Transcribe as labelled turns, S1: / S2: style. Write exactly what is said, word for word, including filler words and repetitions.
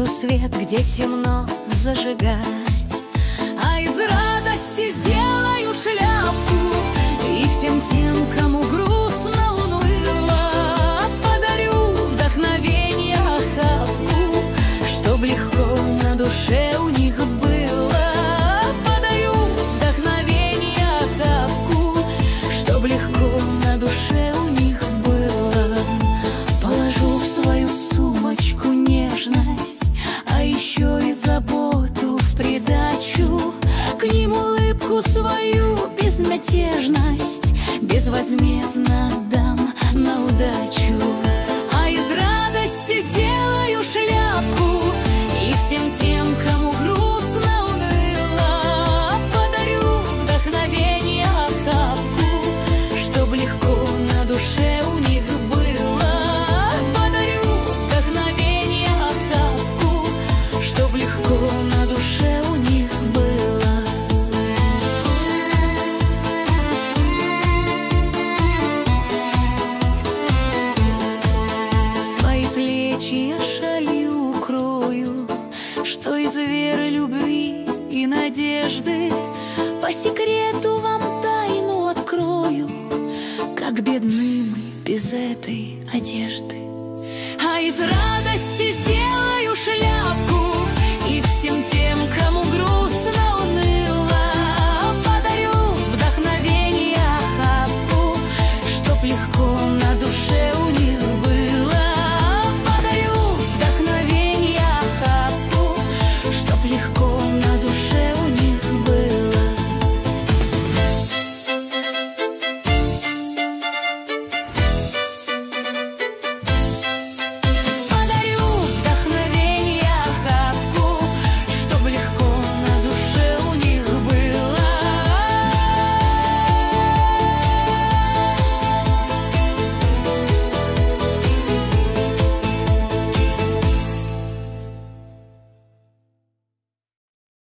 S1: Буду свет, где темно, зажигать, а из радости сделаю шляпку, и всем тем, кому грустно уныло, подарю вдохновение охапку, чтоб легко на душе у них было. Подарю вдохновение охапку, чтоб легко на душе у них было. Положу в свою сумочку нежность, а еще и заботу в придачу, к ним улыбку свою, безмятежность безвозмездно отдам на удачу, а из радости сделаю шляпку, и всем тем, кому грустно уныло, подарю вдохновение охапку, чтоб легко на душе у них было. Подарю вдохновение охапку, чтоб легко на душе у них было. Свои плечи я шалью укрою, что из веры, любви и надежды по секрету вам тайну открою, как бедны мы без этой одежды. А из радости сделаю шляпку, и всем тем, кому